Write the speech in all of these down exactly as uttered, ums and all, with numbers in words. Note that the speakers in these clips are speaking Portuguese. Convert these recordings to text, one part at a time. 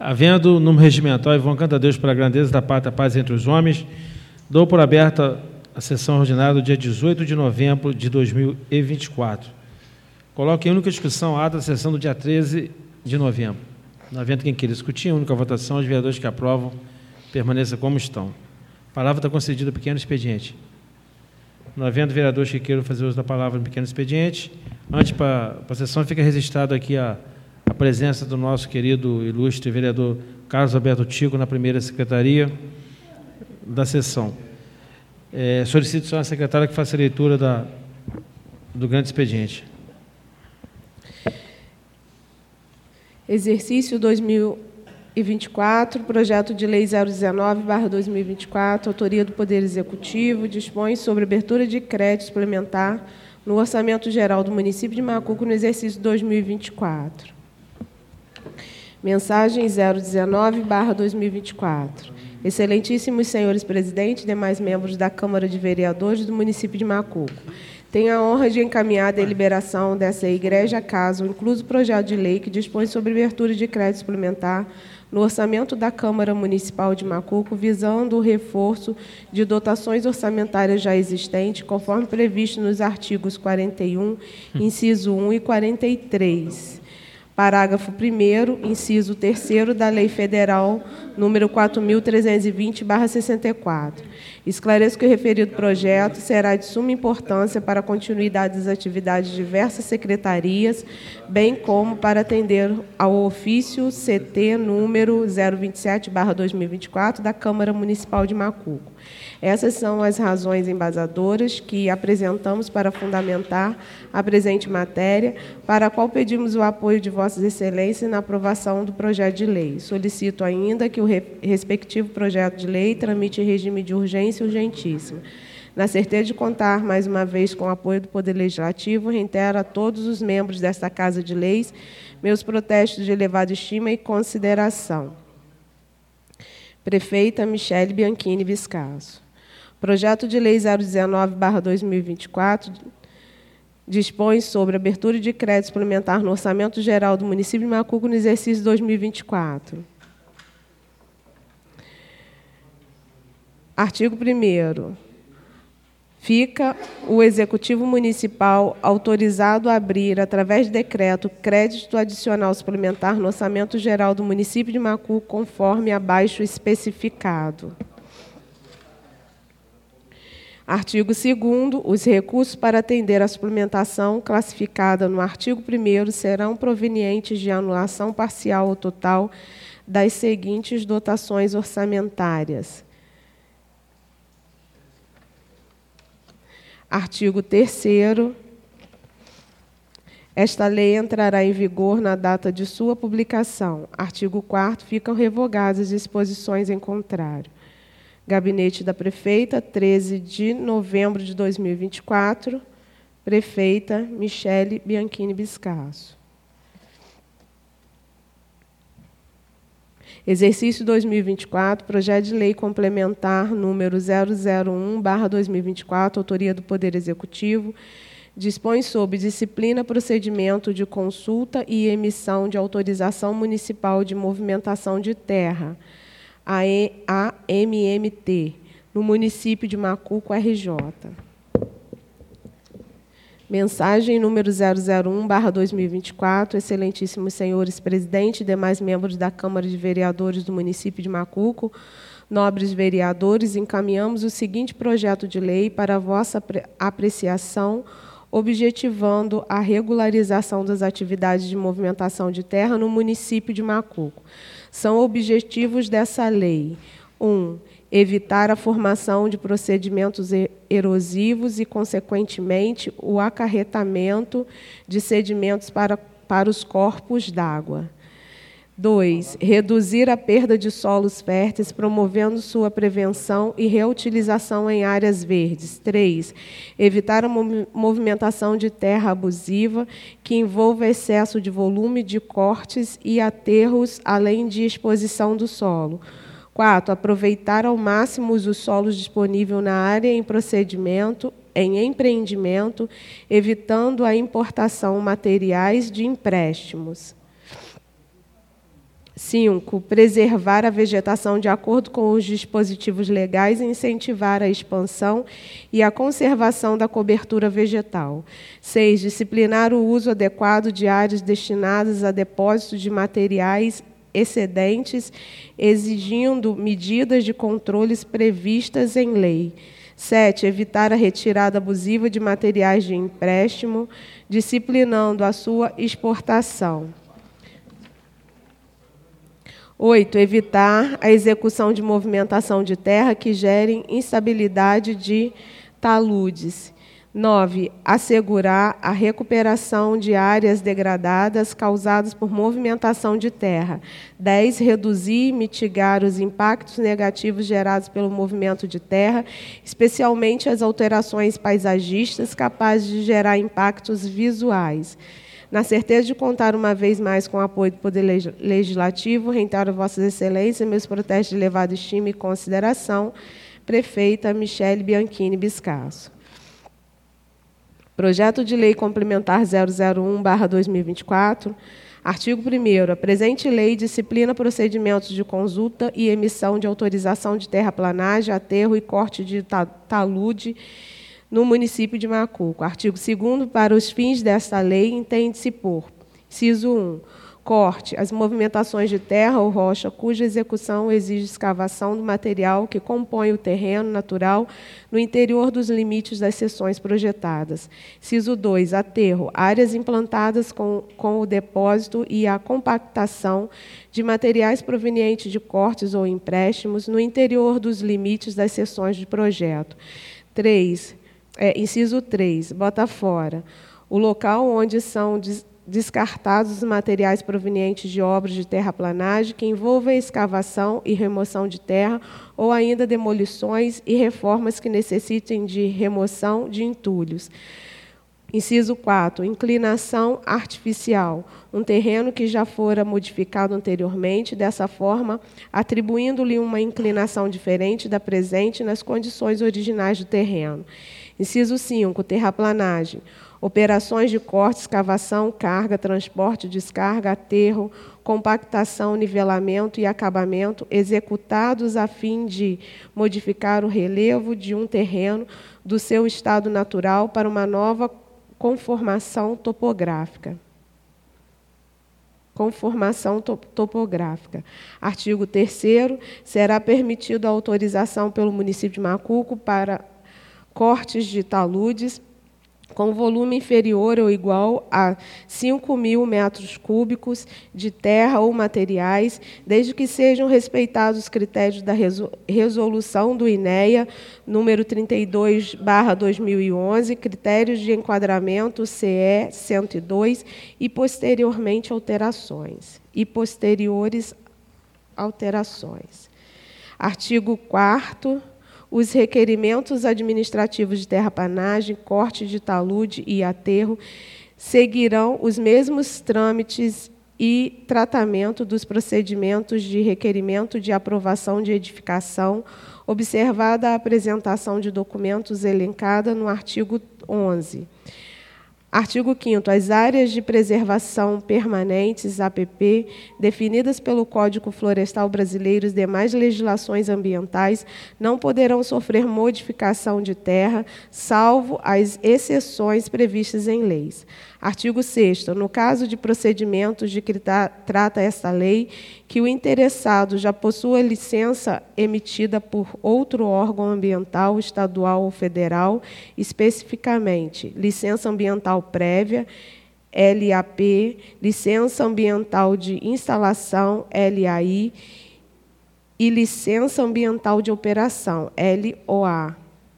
Havendo número regimental, invocando a Deus pela grandeza da pátria, paz entre os homens, dou por aberta a sessão ordinária do dia dezoito de novembro de dois mil e vinte e quatro. Coloque em única discussão a ata da sessão do dia treze de novembro. Não havendo quem queira discutir, em única votação, os vereadores que aprovam permaneçam como estão. A palavra está concedida ao pequeno expediente. Não havendo vereadores que queiram fazer uso da palavra no pequeno expediente, antes para a sessão fica registrado aqui a a presença do nosso querido ilustre vereador Carlos Alberto Tico na primeira secretaria da sessão. É, solicito só a secretária que faça a leitura da, do grande expediente. Exercício dois mil e vinte e quatro, projeto de lei zero dezenove barra dois mil e vinte e quatro, autoria do Poder Executivo, dispõe sobre abertura de crédito suplementar no Orçamento Geral do município de Macuco no exercício dois mil e vinte e quatro. Mensagem zero dezenove barra dois mil e vinte e quatro. Excelentíssimos senhores presidentes e demais membros da Câmara de Vereadores do município de Macuco, tenho a honra de encaminhar a deliberação dessa igreja caso, incluso o projeto de lei que dispõe sobre abertura de crédito suplementar no orçamento da Câmara Municipal de Macuco, visando o reforço de dotações orçamentárias já existentes, conforme previsto nos artigos quarenta e um, inciso um e quarenta e três. Parágrafo primeiro, inciso terceiro da Lei Federal número quatro mil trezentos e vinte barra sessenta e quatro. Esclareço que o referido projeto será de suma importância para a continuidade das atividades de diversas secretarias, bem como para atender ao ofício C T número zero vinte e sete barra dois mil e vinte e quatro da Câmara Municipal de Macuco. Essas são as razões embasadoras que apresentamos para fundamentar a presente matéria, para a qual pedimos o apoio de Vossas Excelências na aprovação do projeto de lei. Solicito ainda que o respectivo projeto de lei tramite em regime de urgência urgentíssima. Na certeza de contar, mais uma vez, com o apoio do Poder Legislativo, reitero a todos os membros desta Casa de Leis meus protestos de elevada estima e consideração. Prefeita Michele Bianchini Viscaso. Projeto de Lei zero dezenove barra dois mil e vinte e quatro dispõe sobre abertura de crédito suplementar no Orçamento Geral do município de Macuco no exercício dois mil e vinte e quatro. Artigo primeiro. Fica o Executivo Municipal autorizado a abrir, através de decreto, crédito adicional suplementar no Orçamento Geral do município de Macuco, conforme abaixo especificado. Artigo segundo. Os recursos para atender a suplementação classificada no artigo primeiro serão provenientes de anulação parcial ou total das seguintes dotações orçamentárias. Artigo terceiro. Esta lei entrará em vigor na data de sua publicação. Artigo quarto. Ficam revogadas as disposições em contrário. Gabinete da Prefeita, treze de novembro de dois mil e vinte e quatro. Prefeita Michele Bianchini Viscaso. Exercício dois mil e vinte e quatro, projeto de lei complementar número zero zero um barra dois mil e vinte e quatro, autoria do Poder Executivo, dispõe sobre disciplina, procedimento de consulta e emissão de autorização municipal de movimentação de terra, a M M T, no município de Macuco, R J. Mensagem número zero zero um barra dois mil e vinte e quatro, excelentíssimos senhores presidente e demais membros da Câmara de Vereadores do município de Macuco, nobres vereadores, encaminhamos o seguinte projeto de lei para a vossa apreciação, objetivando a regularização das atividades de movimentação de terra no município de Macuco. São objetivos dessa lei: um, evitar a formação de procedimentos erosivos e, consequentemente, o acarretamento de sedimentos para, para os corpos d'água. dois. Reduzir a perda de solos férteis, promovendo sua prevenção e reutilização em áreas verdes. três. Evitar a movimentação de terra abusiva, que envolva excesso de volume de cortes e aterros, além de exposição do solo. quatro. Aproveitar ao máximo os solos disponíveis na área em procedimento, em empreendimento, evitando a importação de materiais de empréstimos. cinco. Preservar a vegetação de acordo com os dispositivos legais e incentivar a expansão e a conservação da cobertura vegetal. seis. Disciplinar o uso adequado de áreas destinadas a depósito de materiais excedentes, exigindo medidas de controles previstas em lei. sete. Evitar a retirada abusiva de materiais de empréstimo, disciplinando a sua exportação. oito. Evitar a execução de movimentação de terra que gerem instabilidade de taludes. nove. Assegurar a recuperação de áreas degradadas causadas por movimentação de terra. dez. Reduzir e mitigar os impactos negativos gerados pelo movimento de terra, especialmente as alterações paisagistas capazes de gerar impactos visuais. Na certeza de contar uma vez mais com o apoio do Poder Legislativo, reitero Vossas Excelências meus protestos de elevada estima e consideração. Prefeita Michele Bianchini Biscasso. Projeto de Lei Complementar zero zero um barra dois mil e vinte e quatro. Artigo primeiro. A presente lei disciplina procedimentos de consulta e emissão de autorização de terraplanagem, aterro e corte de talude no município de Macuco. Artigo segundo. Para os fins desta lei, entende-se por: inciso um. Corte. As movimentações de terra ou rocha cuja execução exige escavação do material que compõe o terreno natural no interior dos limites das seções projetadas. Inciso dois. Aterro. Áreas implantadas com, com o depósito e a compactação de materiais provenientes de cortes ou empréstimos no interior dos limites das seções de projeto. três. É, inciso três. Bota fora. O local onde são des descartados os materiais provenientes de obras de terraplanagem que envolvem escavação e remoção de terra ou ainda demolições e reformas que necessitem de remoção de entulhos. Inciso quatro. Inclinação artificial. Um terreno que já fora modificado anteriormente, dessa forma, atribuindo-lhe uma inclinação diferente da presente nas condições originais do terreno. Inciso cinco. Terraplanagem. Operações de corte, escavação, carga, transporte, descarga, aterro, compactação, nivelamento e acabamento, executados a fim de modificar o relevo de um terreno do seu estado natural para uma nova conformação topográfica. Conformação topográfica. Artigo terceiro. Será permitido a autorização pelo município de Macuco para cortes de taludes com volume inferior ou igual a cinco mil metros cúbicos de terra ou materiais, desde que sejam respeitados os critérios da resolução do INEA, número trinta e dois barra dois mil e onze, critérios de enquadramento C E cento e dois, e posteriormente alterações. E posteriores alterações. Artigo quarto. Os requerimentos administrativos de terraplanagem, corte de talude e aterro seguirão os mesmos trâmites e tratamento dos procedimentos de requerimento de aprovação de edificação, observada a apresentação de documentos elencada no artigo onze. Artigo quinto. As áreas de preservação permanentes, A P P, definidas pelo Código Florestal Brasileiro e as demais legislações ambientais, não poderão sofrer modificação de terra, salvo as exceções previstas em leis. Artigo sexto. No caso de procedimentos de que trata esta lei, que o interessado já possua licença emitida por outro órgão ambiental, estadual ou federal, especificamente licença ambiental prévia, L A P, licença ambiental de instalação, L A I, e licença ambiental de operação, L O A.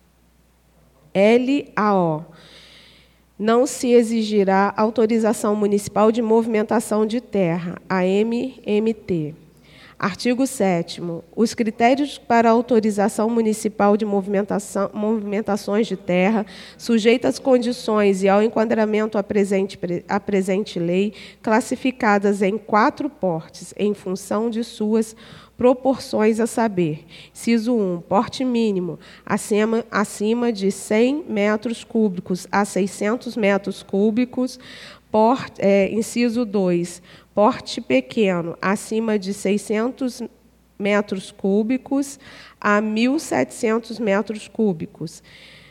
L A O. Não se exigirá autorização municipal de movimentação de terra, A M M T. Artigo sétimo. Os critérios para autorização municipal de movimentação, movimentações de terra, sujeitas às condições e ao enquadramento à presente, à presente lei, classificadas em quatro portes, em função de suas proporções, a saber: inciso um, porte mínimo, acima, acima de cem metros cúbicos a seiscentos metros cúbicos. Porte, é, inciso dois, porte pequeno, acima de seiscentos metros cúbicos a mil e setecentos metros cúbicos.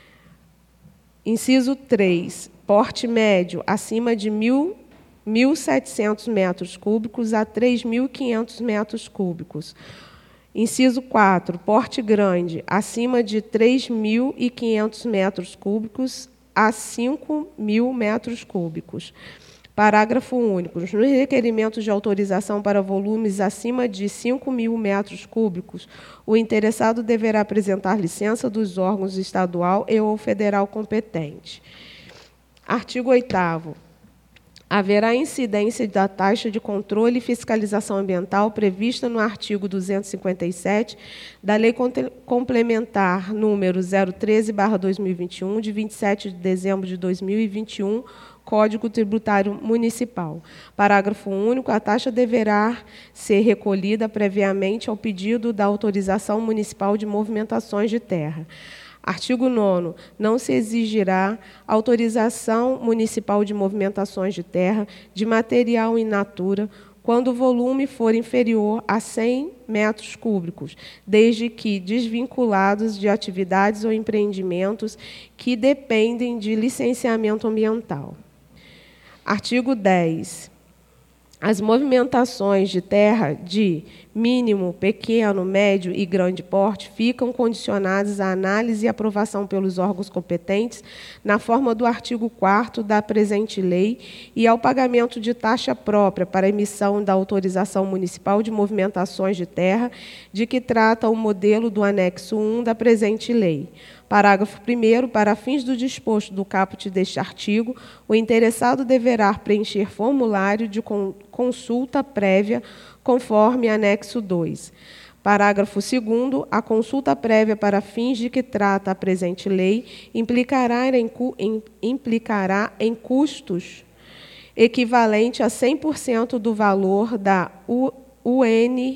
Inciso três, porte médio, acima de mil e setecentos metros cúbicos a três mil e quinhentos metros cúbicos. Inciso quatro, porte grande, acima de três mil e quinhentos metros cúbicos a cinco mil metros cúbicos. Parágrafo único. Nos requerimentos de autorização para volumes acima de cinco mil metros cúbicos, o interessado deverá apresentar licença dos órgãos estadual e ou federal competente. Artigo oitavo. Haverá incidência da taxa de controle e fiscalização ambiental prevista no artigo duzentos e cinquenta e sete da Lei Complementar número zero treze barra dois mil e vinte e um, de vinte e sete de dezembro de dois mil e vinte e um, Código Tributário Municipal. Parágrafo único. A taxa deverá ser recolhida previamente ao pedido da autorização municipal de movimentações de terra. Artigo nono. Não se exigirá autorização municipal de movimentações de terra de material in natura quando o volume for inferior a cem metros cúbicos, desde que desvinculados de atividades ou empreendimentos que dependem de licenciamento ambiental. Artigo dez. As movimentações de terra de mínimo, pequeno, médio e grande porte ficam condicionadas à análise e aprovação pelos órgãos competentes na forma do artigo quarto da presente lei e ao pagamento de taxa própria para emissão da autorização municipal de movimentações de terra, de que trata o modelo do anexo um da presente lei. Parágrafo primeiro. Para fins do disposto do caput deste artigo, o interessado deverá preencher formulário de consulta prévia, conforme anexo dois. Parágrafo segundo. A consulta prévia para fins de que trata a presente lei implicará em, implicará em custos equivalente a cem por cento do valor da U N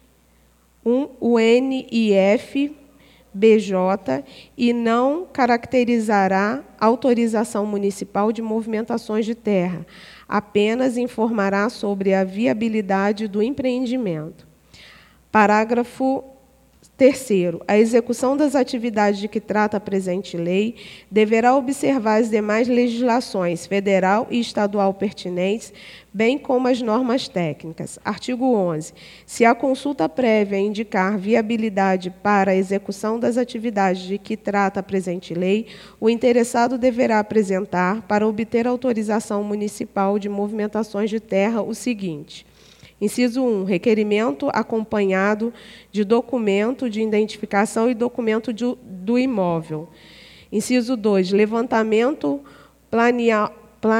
I F B J e não caracterizará autorização municipal de movimentações de terra, apenas informará sobre a viabilidade do empreendimento. Parágrafo terceiro. A execução das atividades de que trata a presente lei deverá observar as demais legislações federal e estadual pertinentes, bem como as normas técnicas. Artigo onze. Se a consulta prévia indicar viabilidade para a execução das atividades de que trata a presente lei, o interessado deverá apresentar, para obter autorização municipal de movimentações de terra, o seguinte: inciso um, requerimento acompanhado de documento de identificação e documento de, do imóvel. Inciso dois, levantamento planeal,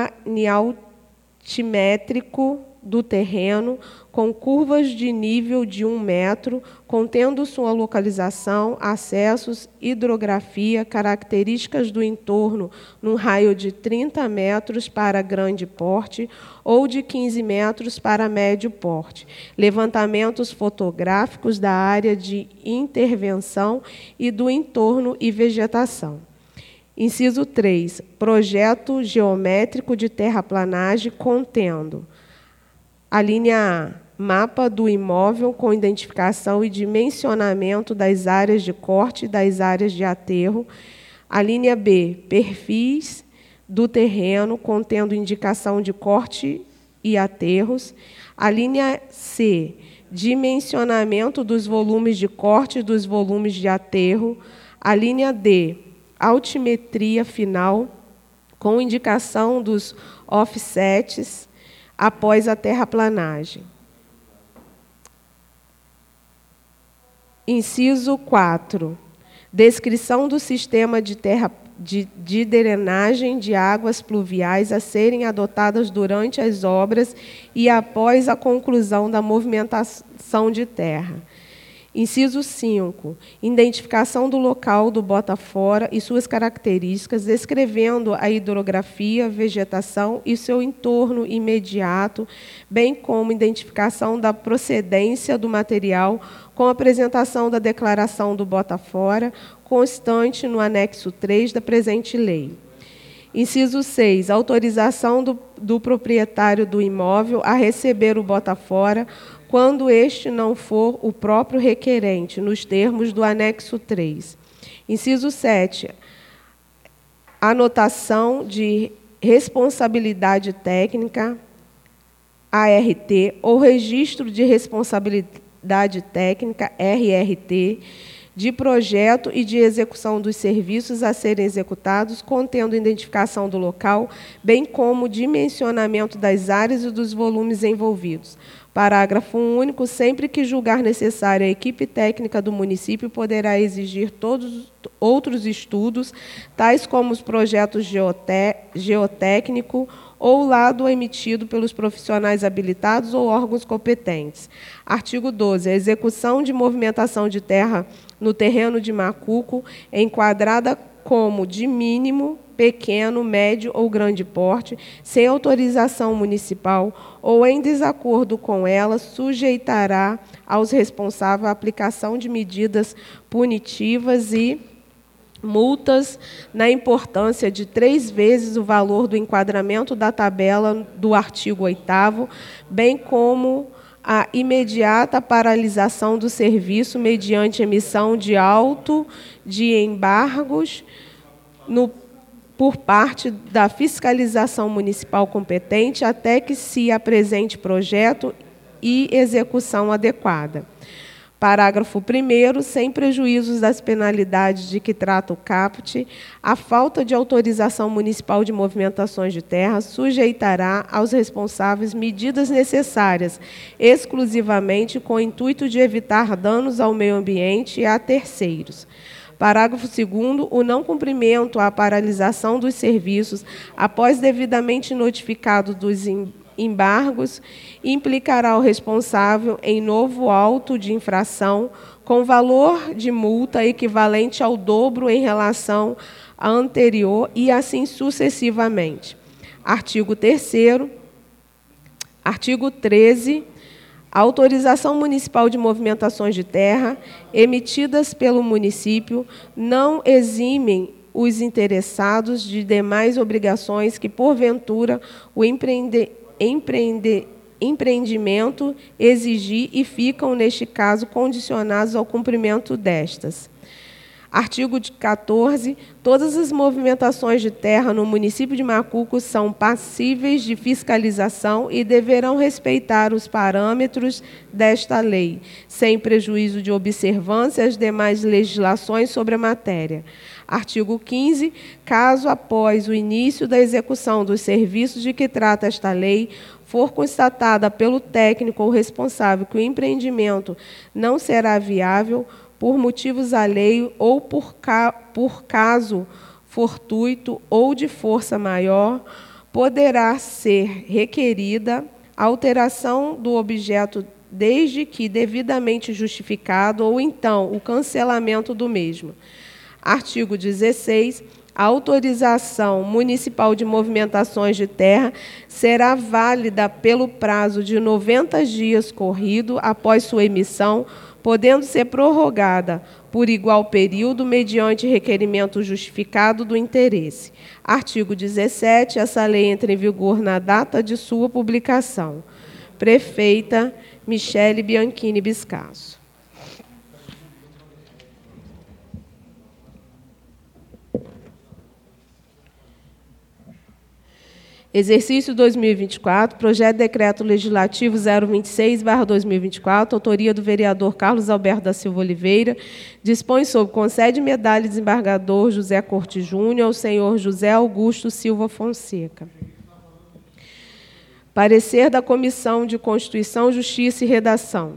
planialtimétrico do terreno, com curvas de nível de um metro, contendo sua localização, acessos, hidrografia, características do entorno, num raio de trinta metros para grande porte ou de quinze metros para médio porte. Levantamentos fotográficos da área de intervenção e do entorno e vegetação. Inciso três. Projeto geométrico de terraplanagem contendo: a linha A, mapa do imóvel com identificação e dimensionamento das áreas de corte e das áreas de aterro. A linha B, perfis do terreno contendo indicação de corte e aterros. A linha C, dimensionamento dos volumes de corte e dos volumes de aterro. A linha D, altimetria final com indicação dos offsets após a terraplanagem. Inciso quatro. Descrição do sistema de, terra, de, de drenagem de águas pluviais a serem adotadas durante as obras e após a conclusão da movimentação de terra. Inciso cinco. Identificação do local do bota-fora e suas características, descrevendo a hidrografia, vegetação e seu entorno imediato, bem como identificação da procedência do material, com apresentação da declaração do bota-fora, constante no anexo três da presente lei. Inciso seis, autorização do, do proprietário do imóvel a receber o bota-fora quando este não for o próprio requerente, nos termos do anexo três. Inciso sete, anotação de responsabilidade técnica, A R T, ou registro de responsabilidade técnica, R R T, de projeto e de execução dos serviços a serem executados, contendo identificação do local, bem como dimensionamento das áreas e dos volumes envolvidos. Parágrafo único. Sempre que julgar necessária, a equipe técnica do município poderá exigir todos outros estudos, tais como os projetos geoté geotécnico ou laudo emitido pelos profissionais habilitados ou órgãos competentes. Artigo doze. A execução de movimentação de terra no terreno de Macuco, enquadrada como de mínimo, pequeno, médio ou grande porte, sem autorização municipal ou em desacordo com ela, sujeitará aos responsáveis a aplicação de medidas punitivas e multas na importância de três vezes o valor do enquadramento da tabela do artigo oitavo, bem como a imediata paralisação do serviço mediante emissão de auto de embargos no, por parte da fiscalização municipal competente até que se apresente projeto e execução adequada. Parágrafo primeiro. Sem prejuízos das penalidades de que trata o caput, a falta de autorização municipal de movimentações de terra sujeitará aos responsáveis medidas necessárias, exclusivamente com o intuito de evitar danos ao meio ambiente e a terceiros. Parágrafo segundo. O não cumprimento à paralisação dos serviços, após devidamente notificado dos embargos, implicará o responsável em novo auto de infração com valor de multa equivalente ao dobro em relação à anterior e assim sucessivamente. Artigo terceiro. Artigo treze. A autorização municipal de movimentações de terra emitidas pelo município não eximem os interessados de demais obrigações que, porventura, o empreende, empreende, empreendimento exigir e ficam, neste caso, condicionados ao cumprimento destas. Artigo quatorze. Todas as movimentações de terra no município de Macuco são passíveis de fiscalização e deverão respeitar os parâmetros desta lei, sem prejuízo de observância às demais legislações sobre a matéria. Artigo quinze. Caso, após o início da execução dos serviços de que trata esta lei, for constatada pelo técnico ou responsável que o empreendimento não será viável, por motivos alheios ou por, ca por caso fortuito ou de força maior, poderá ser requerida a alteração do objeto desde que devidamente justificado ou então o cancelamento do mesmo. Artigo dezesseis. A autorização municipal de movimentações de terra será válida pelo prazo de noventa dias corrido após sua emissão, podendo ser prorrogada por igual período mediante requerimento justificado do interesse. Artigo dezessete. Essa lei entra em vigor na data de sua publicação. Prefeita Michele Bianchini Biscasso. Exercício dois mil e vinte e quatro, projeto de decreto legislativo zero vinte e seis barra dois mil e vinte e quatro, autoria do vereador Carlos Alberto da Silva Oliveira, dispõe sobre concede medalha de desembargador José Corte Júnior ao senhor José Augusto Silva Fonseca. Parecer da Comissão de Constituição, Justiça e Redação.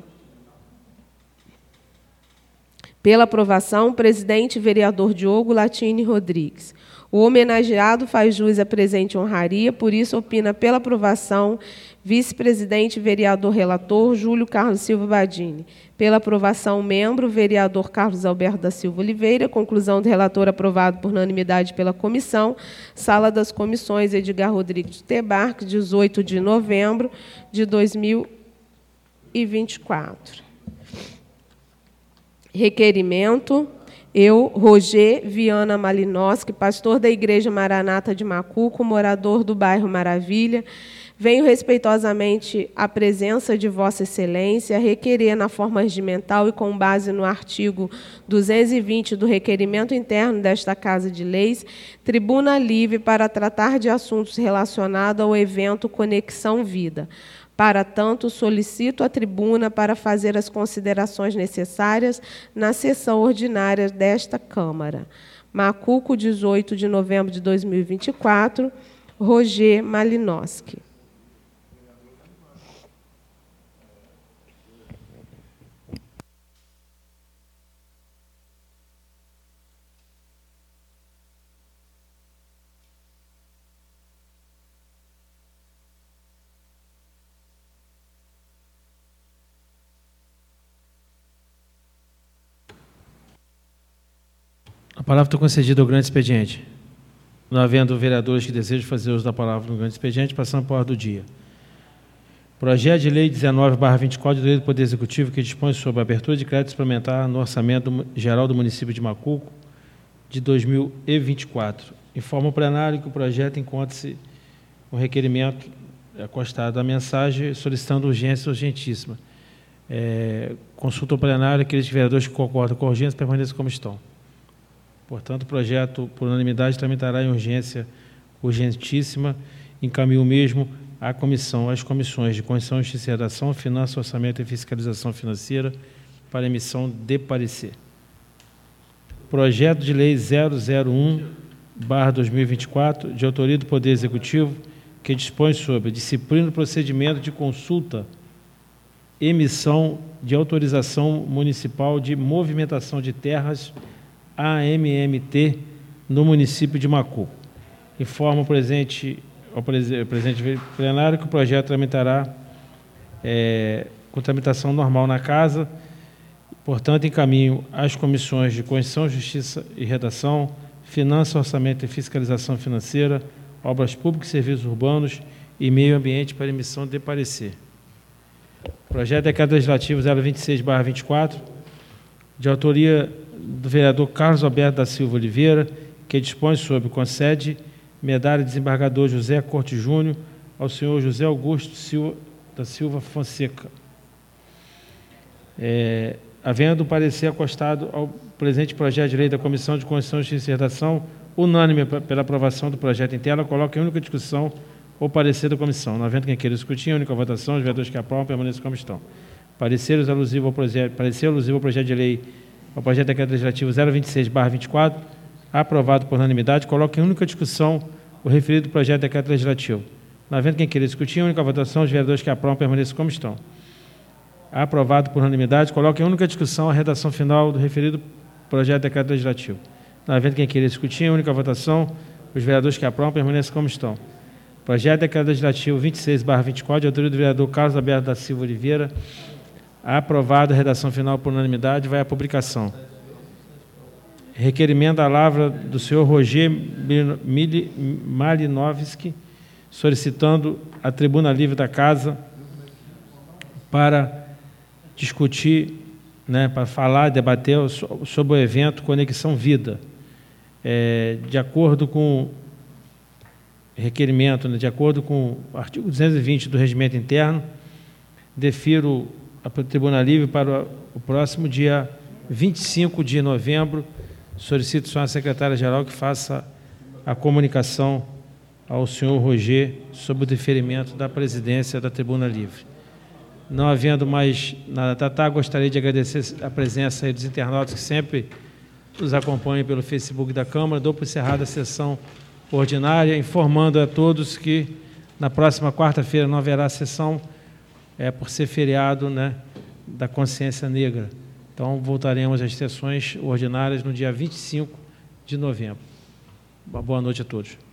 Pela aprovação, presidente vereador Diogo Latini Rodrigues. O homenageado faz jus à presente honraria, por isso opina pela aprovação vice-presidente vereador relator Júlio Carlos Silva Badini. Pela aprovação, membro vereador Carlos Alberto da Silva Oliveira. Conclusão do relator aprovado por unanimidade pela comissão. Sala das comissões Edgar Rodrigues de Tebarque, dezoito de novembro de dois mil e vinte e quatro. Requerimento. Eu, Roger Viana Malinowski, pastor da Igreja Maranata de Macuco, morador do bairro Maravilha, venho respeitosamente à presença de Vossa Excelência requerer, na forma regimental e com base no artigo duzentos e vinte do requerimento interno desta Casa de Leis, tribuna livre para tratar de assuntos relacionados ao evento Conexão Vida. Para tanto, solicito a tribuna para fazer as considerações necessárias na sessão ordinária desta Câmara. Macuco, dezoito de novembro de dois mil e vinte e quatro, Roger Malinowski. A palavra está concedida ao grande expediente. Não havendo vereadores que desejam fazer uso da palavra no grande expediente, passando para a ordem do dia. Projeto de Lei dezenove barra vinte e quatro de Lei do Poder Executivo que dispõe sobre a abertura de crédito suplementar no Orçamento Geral do Município de Macuco de dois mil e vinte e quatro. Informa o plenário que o projeto encontra-se o requerimento acostado à mensagem solicitando urgência urgentíssima. É, consulta o plenário, aqueles vereadores que concordam com a urgência permaneçam como estão. Portanto, o projeto, por unanimidade, tramitará em urgência urgentíssima, encaminho o mesmo à comissão, às comissões de Constituição, Justiça e Redação, Finanças, Orçamento e Fiscalização Financeira, para emissão de parecer. Projeto de Lei zero zero um barra dois mil e vinte e quatro, de autoria do Poder Executivo, que dispõe sobre disciplina do procedimento de consulta, emissão de autorização municipal de movimentação de terras A M M T no município de Macuco. Informa o presente, ao presente plenário que o projeto tramitará é, com tramitação normal na Casa, portanto, encaminho às comissões de Constituição, Justiça e Redação, Finanças, Orçamento e Fiscalização Financeira, Obras Públicas e Serviços Urbanos e Meio Ambiente para emissão de parecer. Projeto de Decreto Legislativo zero vinte e seis barra vinte e quatro, de autoria do vereador Carlos Alberto da Silva Oliveira, que dispõe sobre, concede medalha de desembargador José Corte Júnior ao senhor José Augusto Silva, da Silva Fonseca. É, havendo o parecer acostado ao presente projeto de lei da Comissão de Constituição, Justiça e Redação, unânime pela aprovação do projeto interno, coloca em única discussão o parecer da comissão. Não havendo quem queira discutir, a única votação, os vereadores que aprovam permaneçam como estão. Pareceres alusivo ao projeto, parecer alusivo ao projeto de lei ao projeto de decreto legislativo zero vinte e seis barra vinte e quatro, aprovado por unanimidade, coloca em única discussão o referido projeto de decreto legislativo. Não havendo quem queira discutir, a única votação, os vereadores que aprovam permaneçam como estão. Aprovado por unanimidade, coloca em única discussão a redação final do referido projeto de decreto legislativo. Não havendo quem queira discutir, a única votação, os vereadores que aprovam permaneçam como estão. Projeto de decreto legislativo vinte e seis barra vinte e quatro, de autoria do vereador Carlos Alberto da Silva Oliveira, aprovado a redação final por unanimidade, vai à publicação. Requerimento da lavra do senhor Roger Malinowski, solicitando a tribuna livre da Casa para discutir, né, para falar, debater sobre o evento Conexão Vida. É, de acordo com requerimento, né, de acordo com o artigo duzentos e vinte do Regimento Interno, defiro a tribuna livre para o próximo dia vinte e cinco de novembro. Solicito só a secretária-geral que faça a comunicação ao senhor Roger sobre o deferimento da presidência da tribuna livre. Não havendo mais nada a tratar, gostaria de agradecer a presença aí dos internautas que sempre nos acompanham pelo Facebook da Câmara. Dou por encerrada a sessão ordinária, informando a todos que na próxima quarta-feira não haverá sessão, é, por ser feriado, né, da Consciência Negra. Então, voltaremos às sessões ordinárias no dia vinte e cinco de novembro. Uma boa noite a todos.